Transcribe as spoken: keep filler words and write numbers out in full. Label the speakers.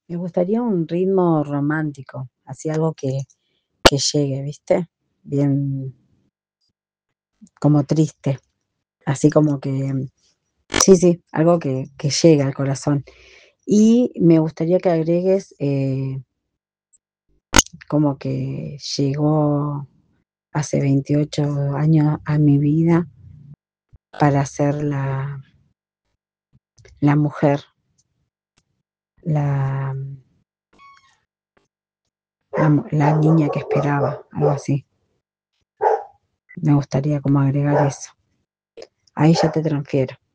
Speaker 1: Me gustaría un ritmo romántico, así algo que que llegue, ¿viste? Bien como triste, así como que sí, sí, algo que que llegue al corazón. Y me gustaría que agregues, eh como que llegó hace veintiocho años a mi vida para ser la la mujer, la la mu la niña que esperaba, algo así. Me gustaría como agregar eso. Ahí ya te transfiero.